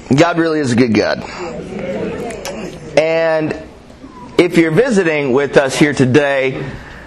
God really is a good God. And if you're visiting with us here today,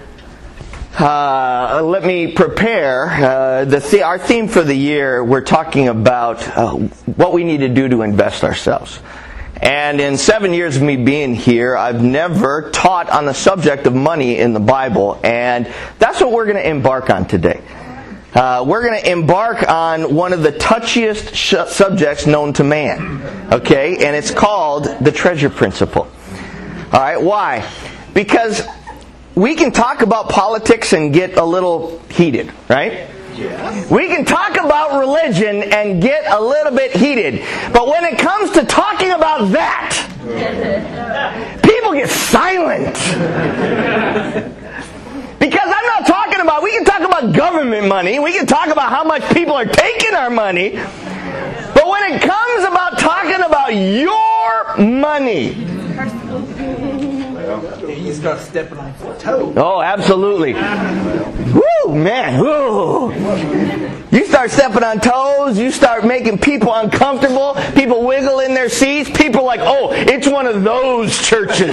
let me prepare. Our theme for the year, we're talking about what we need to do to invest ourselves. And in 7 years of me being here, I've never taught on the subject of money in the Bible. And that's what we're going to embark on today. We're going to embark on one of the touchiest subjects known to man. Okay? And it's called the treasure principle. Alright, why? Because we can talk about politics and get a little heated, right? We can talk about religion and get a little bit heated. But when it comes to talking about that, people get silent. Because I'm not talking about, we can talk about government money, we can talk about how much people are taking our money, but when it comes about talking about your money, you start stepping on toes. Oh, absolutely. Woo, man. Woo. You start stepping on toes. You start making people uncomfortable. People wiggle in their seats. People are like, oh, it's one of those churches.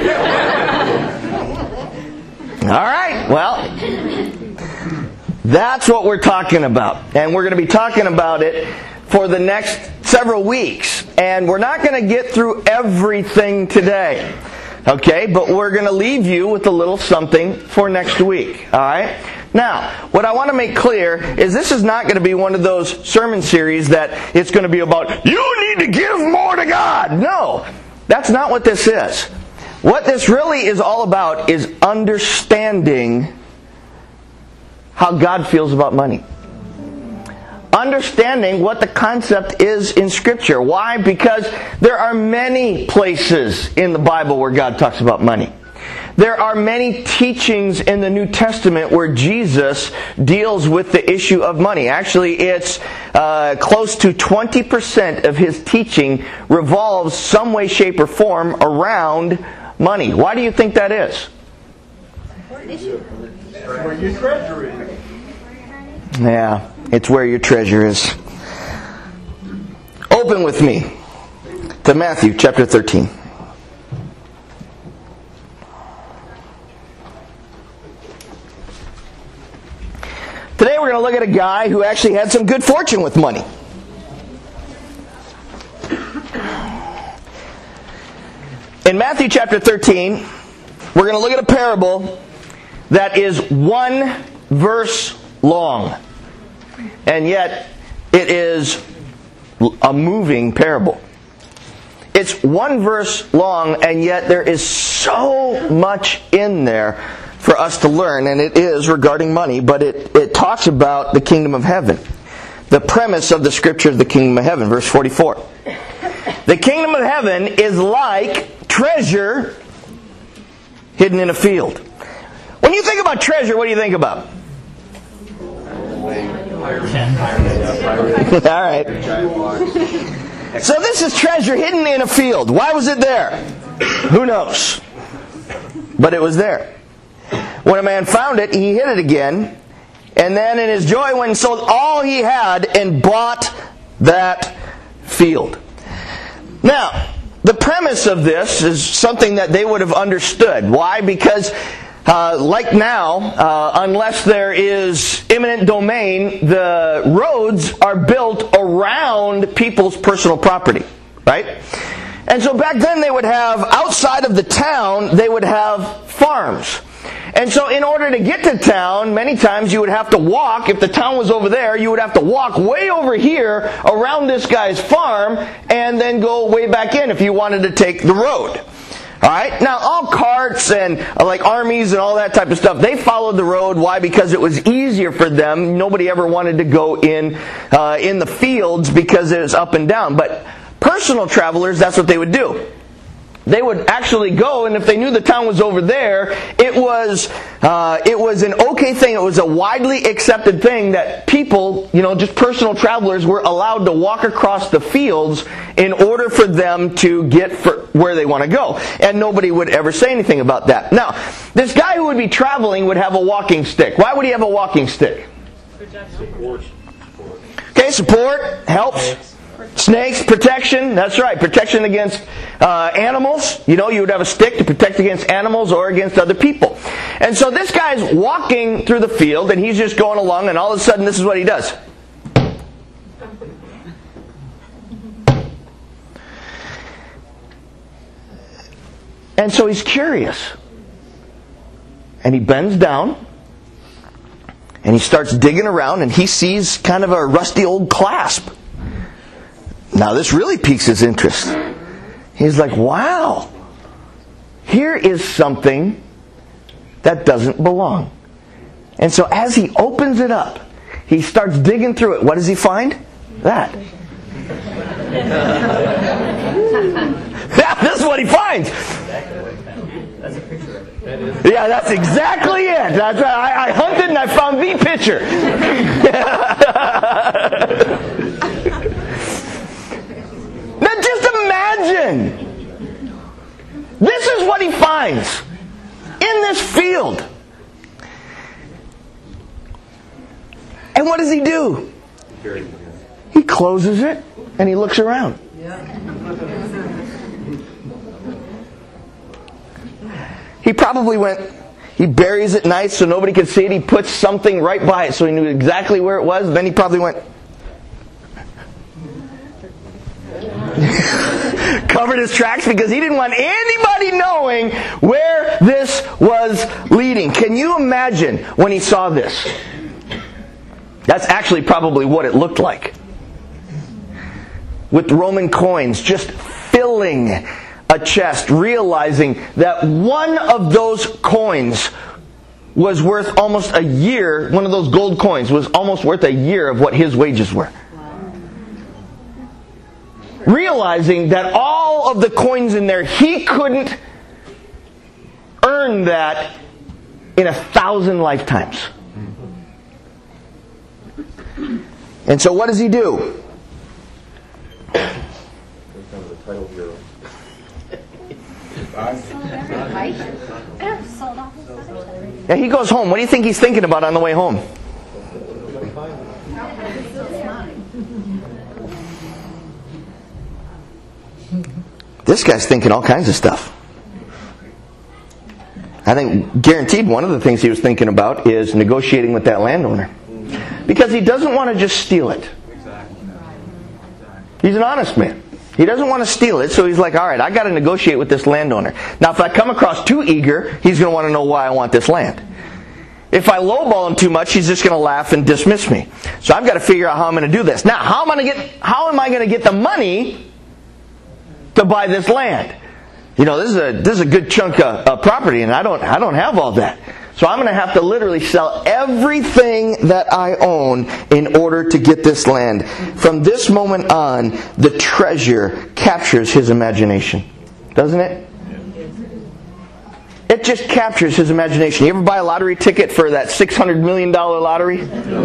All right. Well, that's what we're talking about. And we're going to be talking about it for the next several weeks. And we're not going to get through everything today. Okay, but we're going to leave you with a little something for next week. Alright? Now, what I want to make clear is this is not going to be one of those sermon series that it's going to be about, you need to give more to God. No, that's not what this is. What this really is all about is understanding how God feels about money. Understanding what the concept is in Scripture. Why? Because there are many places in the Bible where God talks about money. There are many teachings in the New Testament where Jesus deals with the issue of money. Actually, it's close to 20% of His teaching revolves some way, shape, or form around money. Why do you think that is? Where your treasure is. Yeah. It's where your treasure is. Open with me to Matthew chapter 13. Today we're going to look at a guy who actually had some good fortune with money. In Matthew chapter 13, we're going to look at a parable that is one verse long. And yet, it is a moving parable. It's one verse long, and yet there is so much in there for us to learn, and it is regarding money, but it talks about the kingdom of heaven. The premise of the Scripture is the kingdom of heaven, verse 44. The kingdom of heaven is like treasure hidden in a field. When you think about treasure, what do you think about? Alright. So this is treasure hidden in a field. Why was it there? Who knows? But it was there. When a man found it, he hid it again. And then in his joy went and sold all he had and bought that field. Now, the premise of this is something that they would have understood. Why? Because like now, unless there is eminent domain, the roads are built around people's personal property, right? And so back then they would have, outside of the town, they would have farms. And so in order to get to town, many times you would have to walk. If the town was over there, you would have to walk way over here around this guy's farm and then go way back in if you wanted to take the road. Alright, now all carts and like armies and all that type of stuff, they followed the road. Why? Because it was easier for them. Nobody ever wanted to go in the fields because it was up and down. But personal travelers, that's what they would do. They would actually go, and if they knew the town was over there, it was an okay thing. It was a widely accepted thing that people, just personal travelers were allowed to walk across the fields in order for them to get where they want to go. And nobody would ever say anything about that. Now, this guy who would be traveling would have a walking stick. Why would he have a walking stick? Support. Okay, support helps. Snakes, protection. That's right. Protection against animals. You know, you would have a stick to protect against animals or against other people. And so this guy's walking through the field and he's just going along, and all of a sudden this is what he does. And so he's curious. And he bends down and he starts digging around and he sees kind of a rusty old clasp. Now this really piques his interest. He's like, wow, here is something that doesn't belong. And so as he opens it up, he starts digging through it. What does he find? That. Yeah, this is what he finds. Yeah, that's exactly it. That's right. I hunted and I found the picture. Now just imagine. This is what he finds in this field. And what does he do? He closes it and he looks around. He probably he buries it nice so nobody could see it. He puts something right by it so he knew exactly where it was. Then he probably went, covered his tracks because he didn't want anybody knowing where this was leading. Can you imagine when he saw this? That's actually probably what it looked like. With Roman coins just filling a chest, realizing that one of those coins was worth almost a year, one of those gold coins was almost worth a year of what his wages were. Realizing that all of the coins in there, he couldn't earn that in 1,000 lifetimes. And so what does he do? Yeah, he goes home. What do you think he's thinking about on the way home? This guy's thinking all kinds of stuff. I think guaranteed one of the things he was thinking about is negotiating with that landowner. Because he doesn't want to just steal it. He's an honest man. He doesn't want to steal it, so he's like, all right, I got to negotiate with this landowner. Now, if I come across too eager, he's going to want to know why I want this land. If I lowball him too much, he's just going to laugh and dismiss me. So I've got to figure out how I'm going to do this. Now, how am I going to get the money to buy this land? You know, this is a good chunk of property, and I don't have all that. So I'm going to have to literally sell everything that I own in order to get this land. From this moment on, the treasure captures his imagination. Doesn't it? It just captures his imagination. You ever buy a lottery ticket for that $600 million lottery?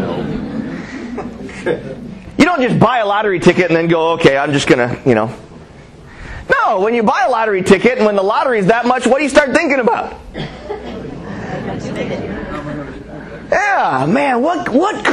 You don't just buy a lottery ticket and then go, okay, I'm just going to, No, when you buy a lottery ticket and when the lottery is that much, what do you start thinking about? Yeah, man, what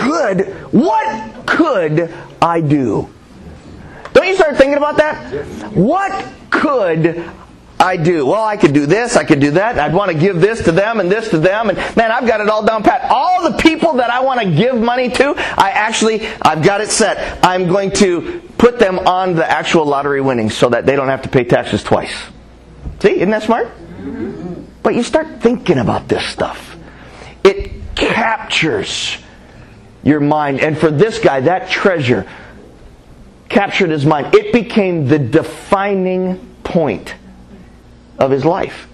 could I do? Don't you start thinking about that? What could I do? Well, I could do this, I could do that. I'd want to give this to them and this to them. And man, I've got it all down pat. All the people that I want to give money to, I've got it set. I'm going to put them on the actual lottery winnings so that they don't have to pay taxes twice. See, isn't that smart? But you start thinking about this stuff. It captures your mind. And for this guy, that treasure captured his mind. It became the defining point of his life.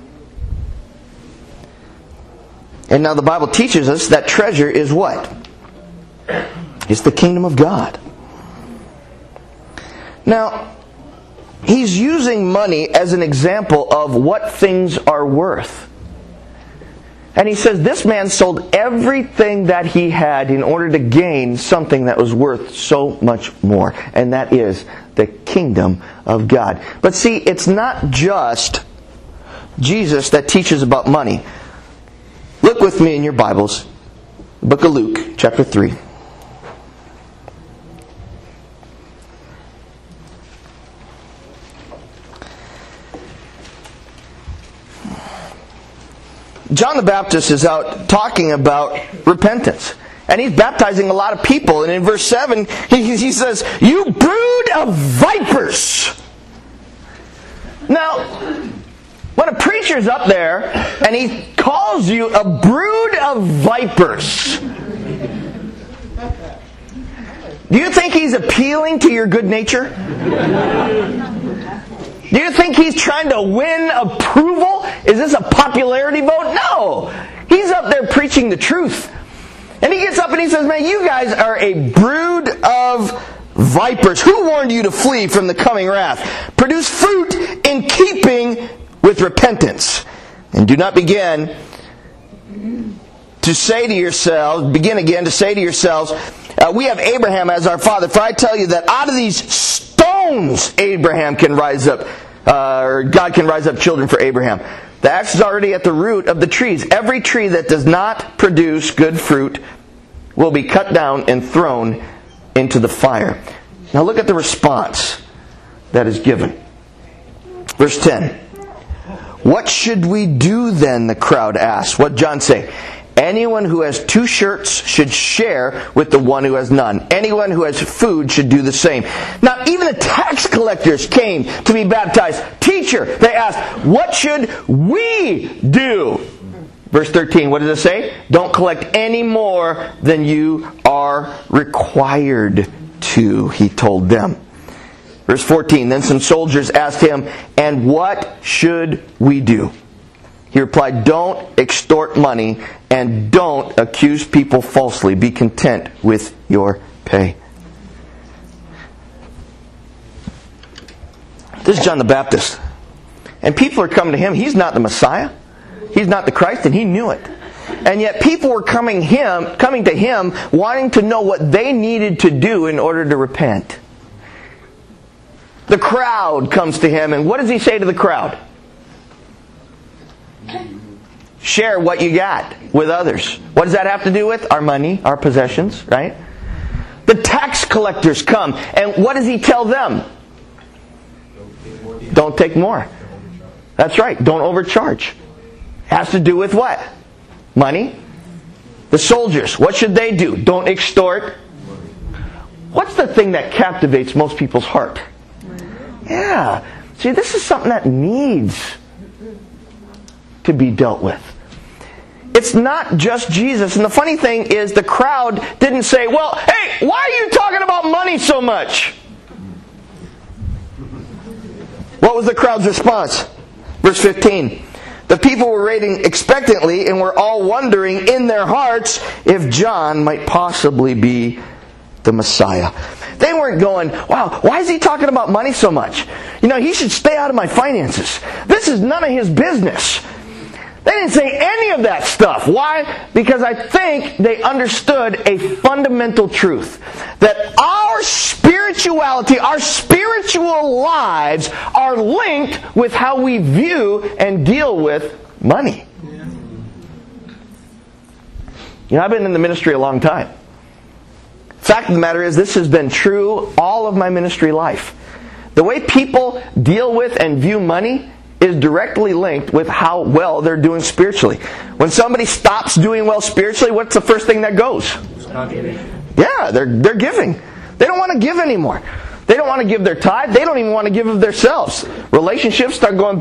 And now the Bible teaches us that treasure is what? It's the kingdom of God. Now, he's using money as an example of what things are worth. And he says this man sold everything that he had in order to gain something that was worth so much more. And that is the kingdom of God. But see, it's not just Jesus that teaches about money. Look with me in your Bibles. Book of Luke, chapter 3. John the Baptist is out talking about repentance. And he's baptizing a lot of people. And in verse 7, he says, "You brood of vipers." Now, when a preacher's up there and he calls you a brood of vipers, do you think he's appealing to your good nature? Do you think he's trying to win approval? Is this a popularity vote? No. He's up there preaching the truth. And he gets up and he says, "Man, you guys are a brood of vipers. Who warned you to flee from the coming wrath? Produce fruit in keeping with repentance. And do not begin again to say to yourselves, we have Abraham as our father. For I tell you that out of these stones Abraham can rise up, or God can rise up children for Abraham. The axe is already at the root of the trees. Every tree that does not produce good fruit will be cut down and thrown into the fire." Now look at the response that is given. Verse 10. "What should we do then?" the crowd asked. What did John say? "Anyone who has 2 shirts should share with the one who has none. Anyone who has food should do the same." Now even the tax collectors came to be baptized. "Teacher," they asked, "what should we do?" Verse 13, what does it say? "Don't collect any more than you are required to," he told them. Verse 14, "Then some soldiers asked him, 'And what should we do?' He replied, 'Don't extort money and don't accuse people falsely. Be content with your pay.'" This is John the Baptist. And people are coming to him. He's not the Messiah. He's not the Christ, and he knew it. And yet people were coming to him wanting to know what they needed to do in order to repent. The crowd comes to him, and what does he say to the crowd? Share what you got with others. What does that have to do with? Our money, our possessions, right? The tax collectors come, and what does he tell them? Don't take more. That's right, don't overcharge. Has to do with what? Money. The soldiers, what should they do? Don't extort. What's the thing that captivates most people's heart? Yeah. See, this is something that needs to be dealt with. It's not just Jesus. And the funny thing is the crowd didn't say, "Well, hey, why are you talking about money so much?" What was the crowd's response? Verse 15. "The people were waiting expectantly and were all wondering in their hearts if John might possibly be the Messiah." They weren't going, "Wow, why is he talking about money so much? He should stay out of my finances. This is none of his business." They didn't say any of that stuff. Why? Because I think they understood a fundamental truth. That our spirituality, our spiritual lives are linked with how we view and deal with money. I've been in the ministry a long time. Fact of the matter is, this has been true all of my ministry life. The way people deal with and view money is directly linked with how well they're doing spiritually. When somebody stops doing well spiritually, what's the first thing that goes? Yeah, they're giving. They don't want to give anymore. They don't want to give their tithe. They don't even want to give of themselves. Relationships start going,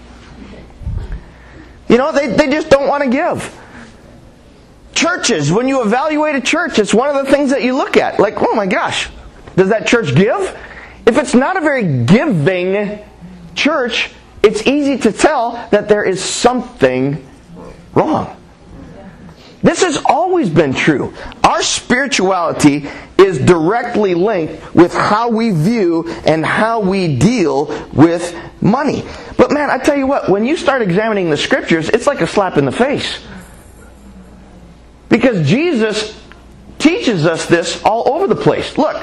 they just don't want to give. Churches, when you evaluate a church, it's one of the things that you look at. Like, oh my gosh, does that church give? If it's not a very giving church, it's easy to tell that there is something wrong. This has always been true. Our spirituality is directly linked with how we view and how we deal with money. But man, I tell you what, when you start examining the Scriptures, it's like a slap in the face. Because Jesus teaches us this all over the place. Look.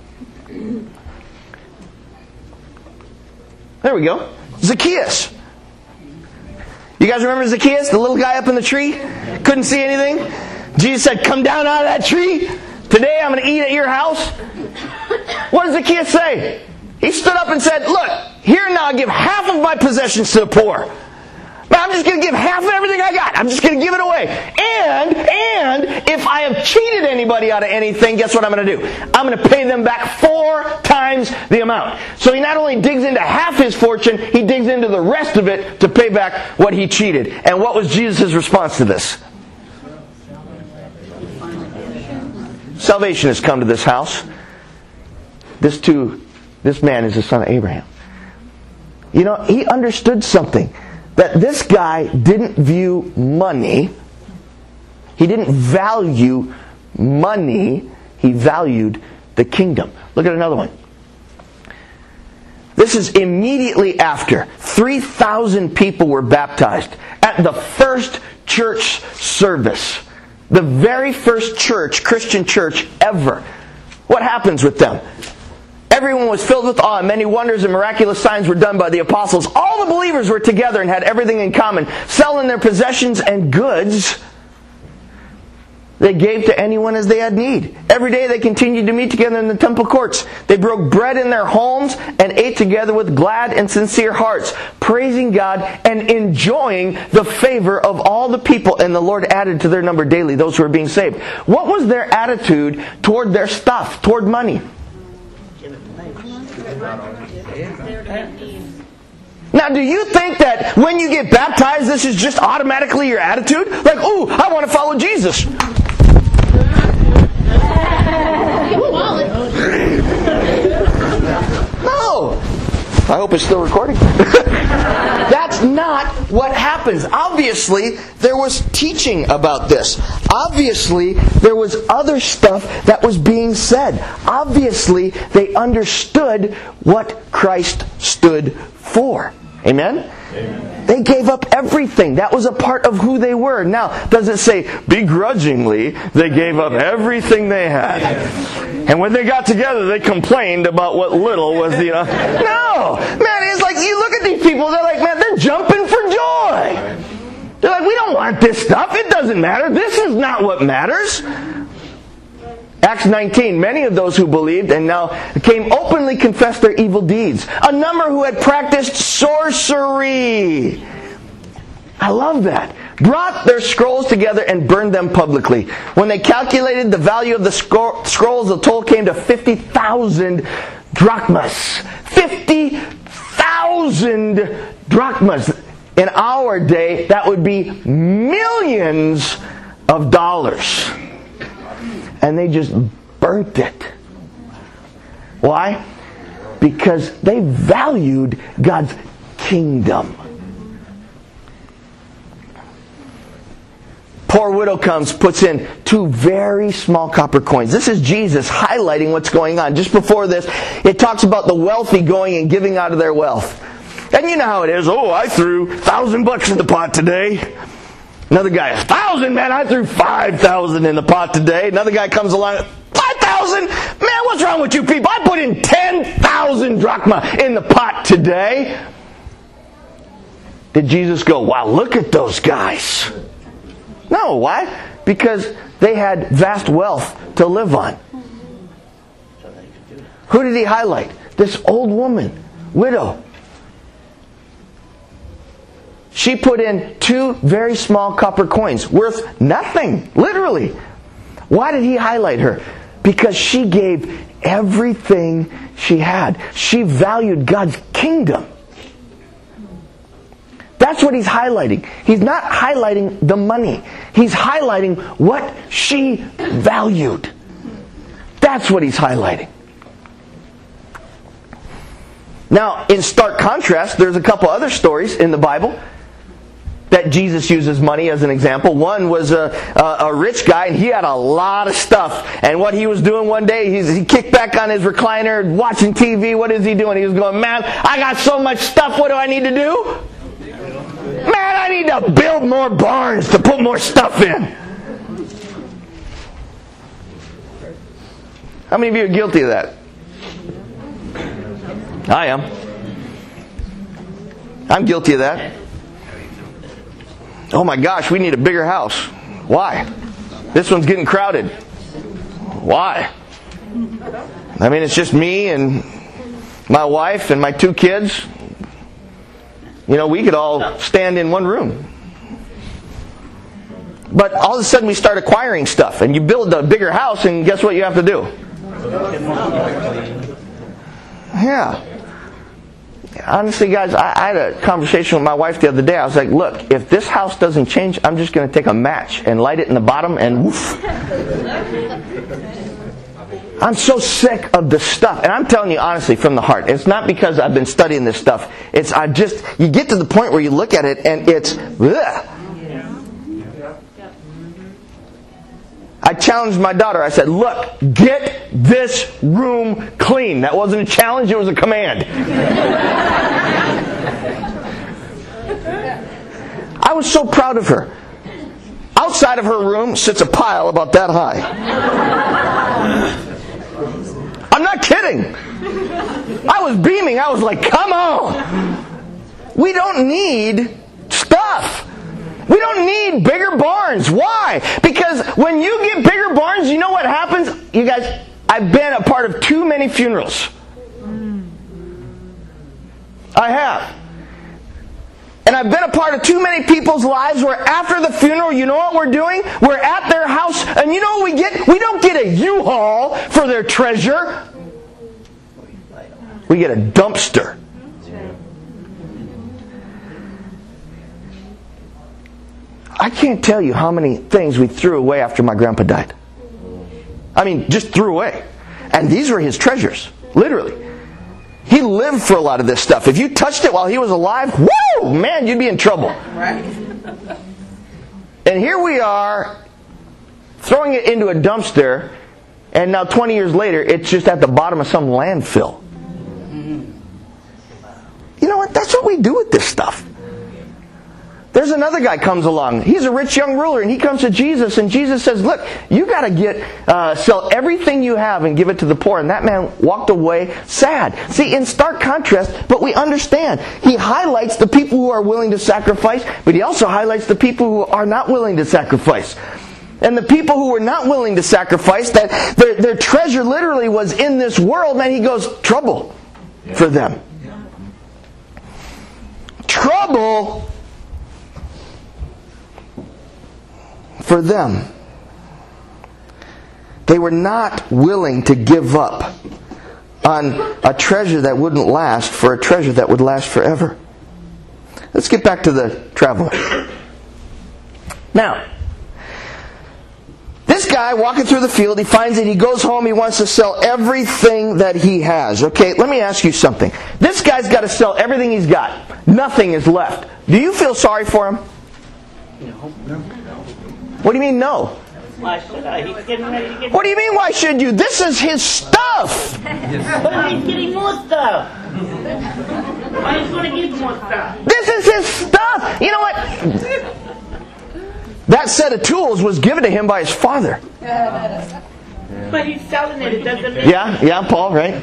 There we go. Zacchaeus. You guys remember Zacchaeus, the little guy up in the tree? Couldn't see anything? Jesus said, "Come down out of that tree. Today I'm going to eat at your house." What did Zacchaeus say? He stood up and said, "Look, here now I give half of my possessions to the poor." Man, But I'm just going to give half of everything I got. I'm just going to give it away. And if I have cheated anybody out of anything, guess what I'm going to do? I'm going to pay them back 4 times the amount. So he not only digs into half his fortune, he digs into the rest of it to pay back what he cheated. And what was Jesus' response to this? Salvation has come to this house. This man is the son of Abraham. You know, he understood something. That this guy didn't view money. He didn't value money. He valued the kingdom. Look at another one. This is immediately after 3,000 people were baptized at the first church service. The very first church, Christian church ever. What happens with them? Everyone was filled with awe. Many wonders and miraculous signs were done by the apostles. All the believers were together and had everything in common. Selling their possessions and goods, they gave to anyone as they had need. Every day they continued to meet together in the temple courts. They broke bread in their homes and ate together with glad and sincere hearts, praising God and enjoying the favor of all the people. And the Lord added to their number daily those who were being saved. What was their attitude toward their stuff, toward money? Now, do you think that when you get baptized, this is just automatically your attitude? Like, ooh, I want to follow Jesus. No. I hope it's still recording. That's not what happens. Obviously, there was teaching about this. Obviously, there was other stuff that was being said. Obviously, they understood what Christ stood for. Amen? Amen. They gave up everything. That was a part of who they were. Now, does it say begrudgingly they gave up everything they had? And when they got together, they complained about what little was, No. Man, it's like, you look at these people, they're like, man, they're jumping for joy. They're like, we don't want this stuff. It doesn't matter. This is not what matters. Acts 19, many of those who believed and now came openly confessed their evil deeds. A number who had practiced sorcery. I love that. Brought their scrolls together and burned them publicly. When they calculated the value of the scrolls, the total came to 50,000 drachmas. 50,000 drachmas. In our day, that would be millions of dollars. And they just burnt it. Why? Because they valued God's kingdom. Poor widow comes, puts in 2 very small copper coins. This is Jesus highlighting what's going on. Just before this, it talks about the wealthy going and giving out of their wealth. And you know how it is. Oh, I threw $1,000 in the pot today. Another guy, 1,000, man, I threw 5,000 in the pot today. Another guy comes along, 5,000? Man, what's wrong with you people? I put in 10,000 drachma in the pot today. Did Jesus go, wow, look at those guys? No, why? Because they had vast wealth to live on. Who did he highlight? This old woman, widow. She put in 2 very small copper coins, worth nothing, literally. Why did he highlight her? Because she gave everything she had. She valued God's kingdom. That's what he's highlighting. He's not highlighting the money. He's highlighting what she valued. That's what he's highlighting. Now, in stark contrast, there's a couple other stories in the Bible that Jesus uses money as an example. One was a rich guy, and he had a lot of stuff. And what he was doing one day, he kicked back on his recliner, watching TV. What is he doing? He was going, man, I got so much stuff. What do I need to do? Man, I need to build more barns to put more stuff in. How many of you are guilty of that? I am. I'm guilty of that. Oh my gosh, we need a bigger house. Why? This one's getting crowded. Why? I mean, it's just me and my wife and my 2 kids. You know, we could all stand in one room. But all of a sudden we start acquiring stuff, and you build a bigger house, and guess what you have to do? Yeah. Honestly, guys, I had a conversation with my wife the other day. I was like, look, if this house doesn't change, I'm just going to take a match and light it in the bottom and woof. I'm so sick of the stuff. And I'm telling you honestly from the heart. It's not because I've been studying this stuff. You get to the point where you look at it and it's, ugh. I challenged my daughter. I said, look, get this room clean. That wasn't a challenge, it was a command. I was so proud of her. Outside of her room sits a pile about that high. I'm not kidding. I was beaming. I was like, come on. We don't need stuff. We don't need bigger barns. Why? Because when you get bigger barns, you know what happens? You guys, I've been a part of too many funerals. I have. And I've been a part of too many people's lives where after the funeral, you know what we're doing? We're at their house, and you know what we get? We don't get a U-Haul for their treasure. We get a dumpster. I can't tell you how many things we threw away after my grandpa died. I mean, just threw away. And these were his treasures, literally. He lived for a lot of this stuff. If you touched it while he was alive, woo, man, you'd be in trouble. Right. And here we are, throwing it into a dumpster, and now 20 years later, it's just at the bottom of some landfill. You know what? That's what we do with this stuff. There's another guy comes along. He's a rich young ruler, and he comes to Jesus, and Jesus says, look, you got to sell everything you have and give it to the poor. And that man walked away sad. See, in stark contrast, but we understand. He highlights the people who are willing to sacrifice, but he also highlights the people who are not willing to sacrifice. And the people who were not willing to sacrifice, that their treasure literally was in this world, man, he goes, trouble for them. Trouble for them. They were not willing to give up on a treasure that wouldn't last for a treasure that would last forever. Let's get back to the traveler. Now, this guy walking through the field, he finds it, he goes home, he wants to sell everything that he has. Okay, let me ask you something. This guy's got to sell everything he's got. Nothing is left. Do you feel sorry for him? No. What do you mean no? Why should I? He's getting ready to get... What do you mean why should you? This is his stuff! But he's getting more stuff! Why he's going to get more stuff? This is his stuff! You know what? That set of tools was given to him by his father. But he's selling it. It doesn't mean... Yeah, Paul, right?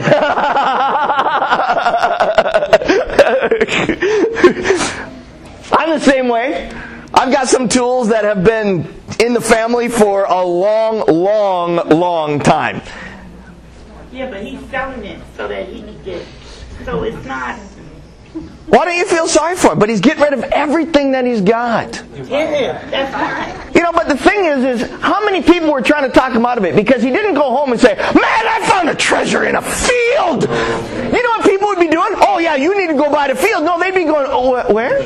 I'm the same way. I've got some tools that have been in the family for a long time. Yeah, but he's selling it so that he can get... So it's not... Why don't you feel sorry for him? But he's getting rid of everything that he's got. Yeah, that's right. You know, but the thing is how many people were trying to talk him out of it? Because he didn't go home and say, man, I found a treasure in a field. You know what people would be doing? Oh, yeah, you need to go buy the field. No, they'd be going, oh, where?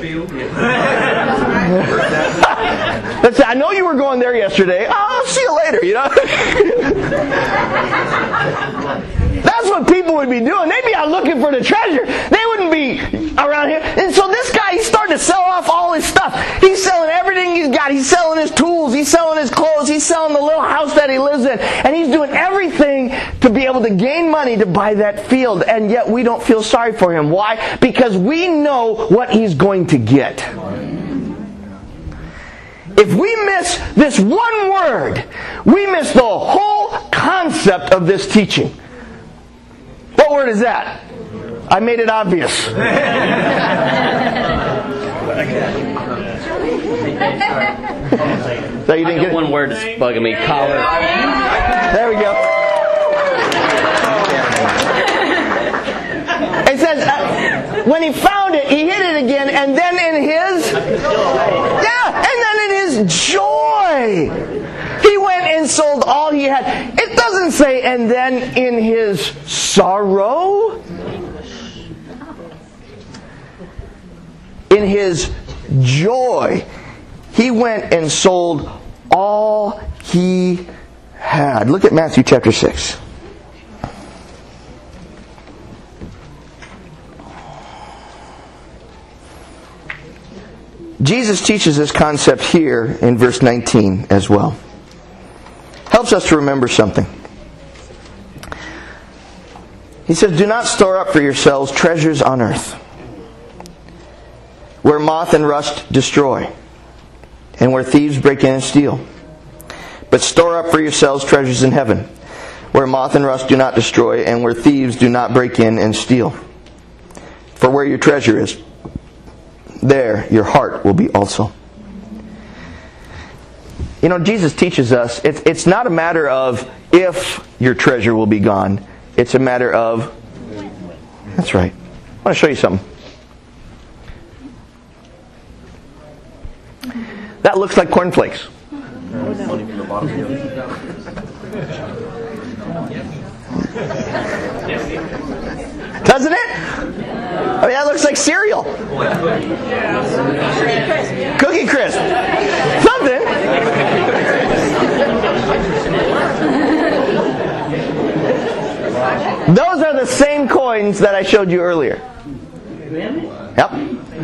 Let's say, I know you were going there yesterday. I'll see you later, you know. That's what people would be doing. They'd be out looking for the treasure. They wouldn't be around here. And so this guy, he's starting to sell off all his stuff. He's selling everything he's got. He's selling his tools. He's selling his clothes. He's selling the little house that he lives in. And he's doing everything to be able to gain money to buy that field. And yet we don't feel sorry for him. Why? Because we know what he's going to get. If we miss this one word, we miss the whole concept of this teaching. What word is that? I made it obvious. So you didn't get one word that's bugging me. Collar. There we go. It says, when he found it, he hid it joy. He went and sold all he had. It doesn't say, and then in his sorrow, in his joy, he went and sold all he had. Look at Matthew chapter 6. Jesus teaches this concept here in verse 19 as well. Helps us to remember something. He says, "Do not store up for yourselves treasures on earth, where moth and rust destroy, and where thieves break in and steal. But store up for yourselves treasures in heaven, where moth and rust do not destroy, and where thieves do not break in and steal. For where your treasure is, there your heart will be also." You know, Jesus teaches us, it's not a matter of if your treasure will be gone. It's a matter of... That's right. I want to show you something. That looks like cornflakes. Doesn't it? I mean, that looks like cereal. Cookie Crisp. Something. Those are the same coins that I showed you earlier. Yep.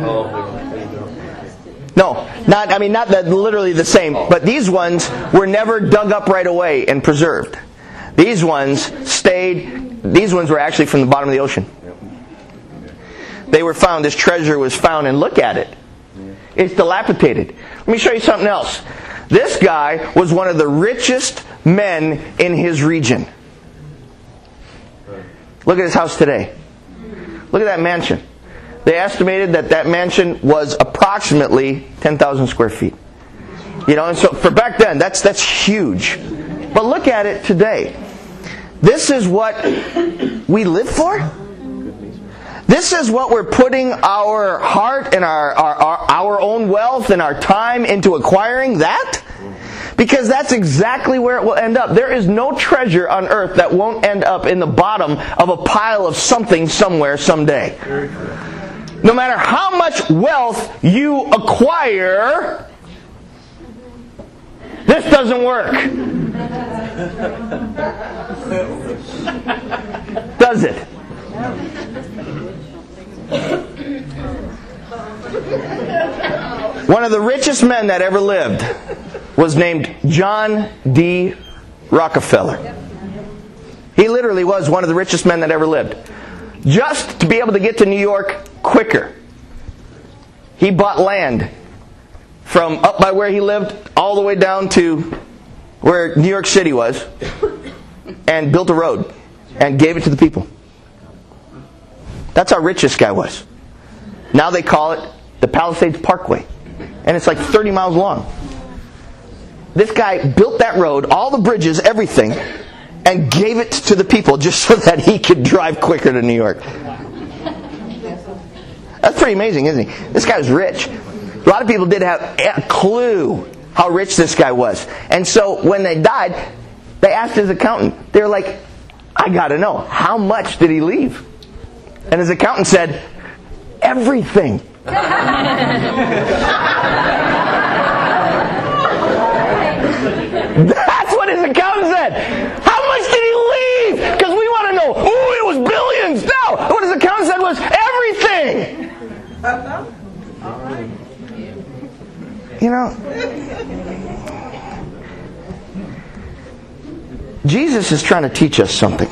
No, not literally the same, but these ones were never dug up right away and preserved. These ones were actually from the bottom of the ocean. They were found, this treasure was found, and look at it. It's dilapidated. Let me show you something else. This guy was one of the richest men in his region. Look at his house today. Look at that mansion. They estimated that mansion was approximately 10,000 square feet. You know, and so for back then, that's huge. But look at it today. This is what we live for? This is what we're putting our heart and our own wealth and our time into acquiring that? Because that's exactly where it will end up. There is no treasure on earth that won't end up in the bottom of a pile of something somewhere someday. No matter how much wealth you acquire, this doesn't work. Does it? One of the richest men that ever lived was named John D. Rockefeller. He literally was one of the richest men that ever lived. Just to be able to get to New York quicker, he bought land from up by where he lived all the way down to where New York City was and built a road and gave it to the people. That's how rich this guy was. Now they call it the Palisades Parkway. And it's like 30 miles long. This guy built that road, all the bridges, everything, and gave it to the people just so that he could drive quicker to New York. That's pretty amazing, isn't he? This guy was rich. A lot of people didn't have a clue how rich this guy was. And so when they died, they asked his accountant. They were like, I got to know, how much did he leave? And his accountant said, everything. That's what his accountant said. How much did he leave? Because we want to know, it was billions. No, what his accountant said was everything. You know, Jesus is trying to teach us something.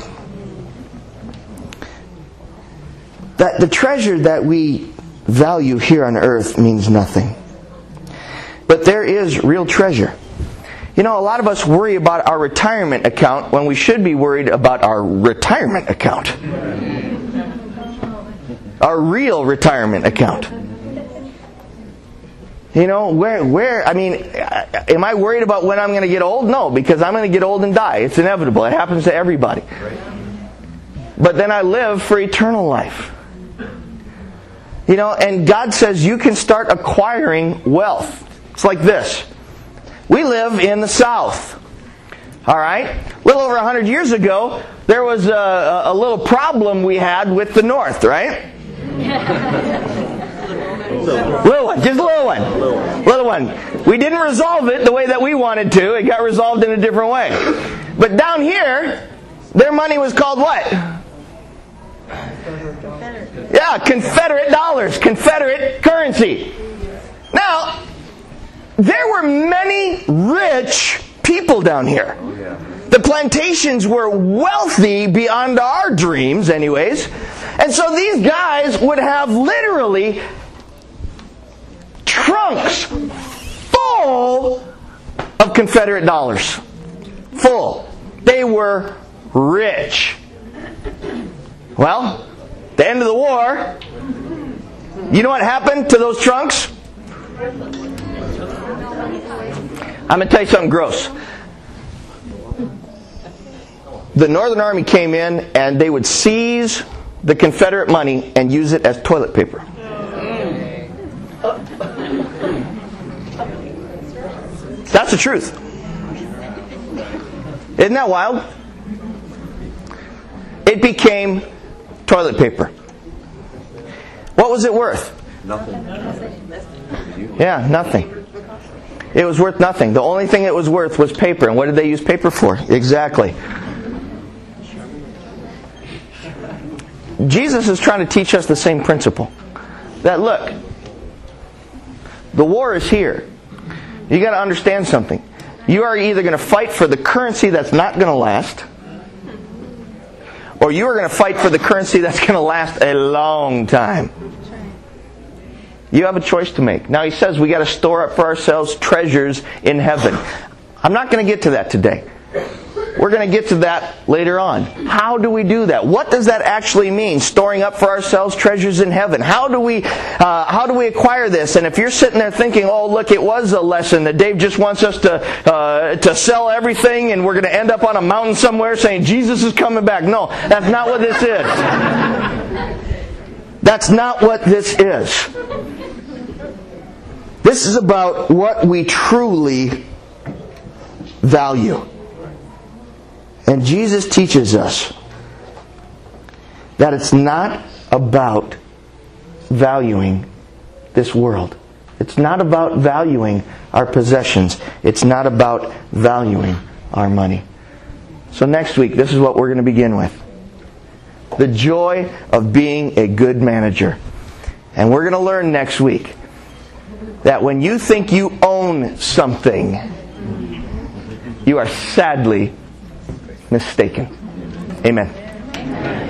That the treasure that we value here on earth means nothing. But there is real treasure. You know, a lot of us worry about our retirement account when we should be worried about our retirement account. Our real retirement account. You know, am I worried about when I'm going to get old? No, because I'm going to get old and die. It's inevitable. It happens to everybody. But then I live for eternal life. You know, and God says you can start acquiring wealth. It's like this. We live in the South. All right? A little over 100 years ago, there was a little problem we had with the North, right? Little one, just a little one. Little one. We didn't resolve it the way that we wanted to. It got resolved in a different way. But down here, their money was called what? Yeah, Confederate dollars, Confederate currency. Now, there were many rich people down here. The plantations were wealthy beyond our dreams, anyways. And so these guys would have literally trunks full of Confederate dollars. Full. They were rich. Well, the end of the war, you know what happened to those trunks? I'm going to tell you something gross. The Northern Army came in and they would seize the Confederate money and use it as toilet paper. That's the truth. Isn't that wild? It became toilet paper. What was it worth? Nothing. Yeah, nothing. It was worth nothing. The only thing it was worth was paper. And what did they use paper for? Exactly. Jesus is trying to teach us the same principle. That look, the war is here. You got to understand something. You are either going to fight for the currency that's not going to last, or you are going to fight for the currency that's going to last a long time. You have a choice to make. Now he says we got to store up for ourselves treasures in heaven. I'm not going to get to that today. We're going to get to that later on. How do we do that? What does that actually mean? Storing up for ourselves treasures in heaven. How do we acquire this? And if you're sitting there thinking, "Oh, look, it was a lesson that Dave just wants us to sell everything, and we're going to end up on a mountain somewhere saying Jesus is coming back." No, that's not what this is. That's not what this is. This is about what we truly value. And Jesus teaches us that it's not about valuing this world. It's not about valuing our possessions. It's not about valuing our money. So next week, this is what we're going to begin with. The joy of being a good manager. And we're going to learn next week that when you think you own something, you are sadly mistaken. Amen.